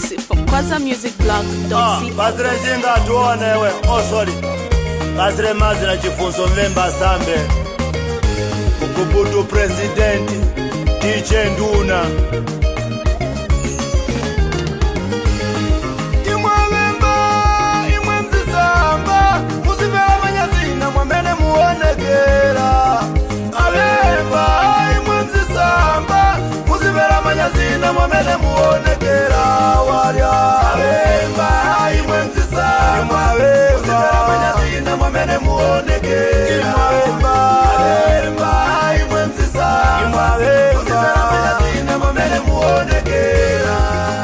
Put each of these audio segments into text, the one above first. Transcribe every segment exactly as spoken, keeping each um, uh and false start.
Exclusive from Kwaza Music Blog. Ah, Bazire jinga tuone we. Oh sorry. Bazire mazira chifunzo mlemba sambe. Ukubutu president D J Nduna. Imwemba, imwenzi samba, musivela manyazina mwamene muonekera. Alemba, imwenzi samba, musivela manyazina mwamene muonekera. Warya. Alemba, imwenzi samba, musivela manyazina mwamene muonekera. Alemba, imwenzi samba, musivela manyazina mwamene muonekera.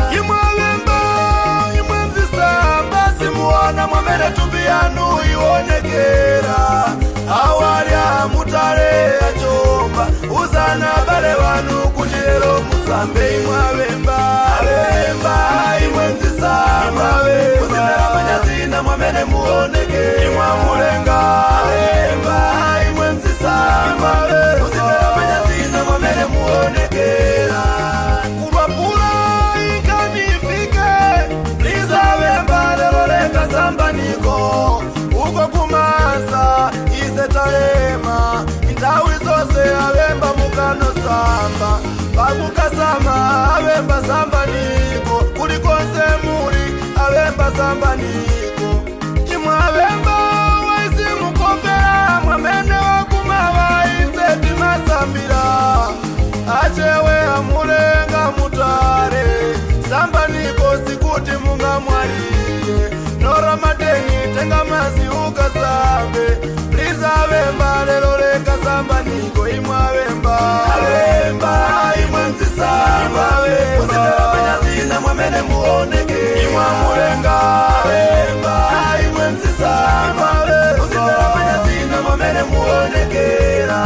Simuona mwamene tumbiyanu iwonekera. Awalya mutale achomba, uzana bale wanu kutiro musambe. Imwabemba, abemba, imwenzi samba, kuzimera manyazina mwamene muonekera. Imwamulenga, abemba, imwenzi samba, kuzimera manyazina mwamene muonekera. Kurwapula ikanifike, please abemba leloleka samba niko. Uko kumaza, ise taema, intawi zose abemba mukano samba. Babuka samba, abemba samba niko. Kulikonse muri, abemba samba niko. Imwa abemba, waisi mukopera, mwamene wakumaba ise timasambira. Achewe amulenga mutare, samba niko sikuti munga mwaliye. Nora madeni tenga mazi ukasambe, please abemba leloleka samba niko. Imwa abemba, abemba imwenzi samba, kuzimera manyazina mwamene muonekera. Imwa mulenga, abemba imwenzi samba, kuzimera manyazina mwamene muonekera.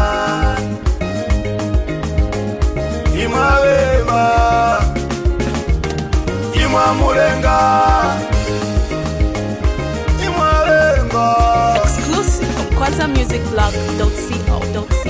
Imwa abemba, imwa mulenga. Exclusive from Kwaza Music Blog.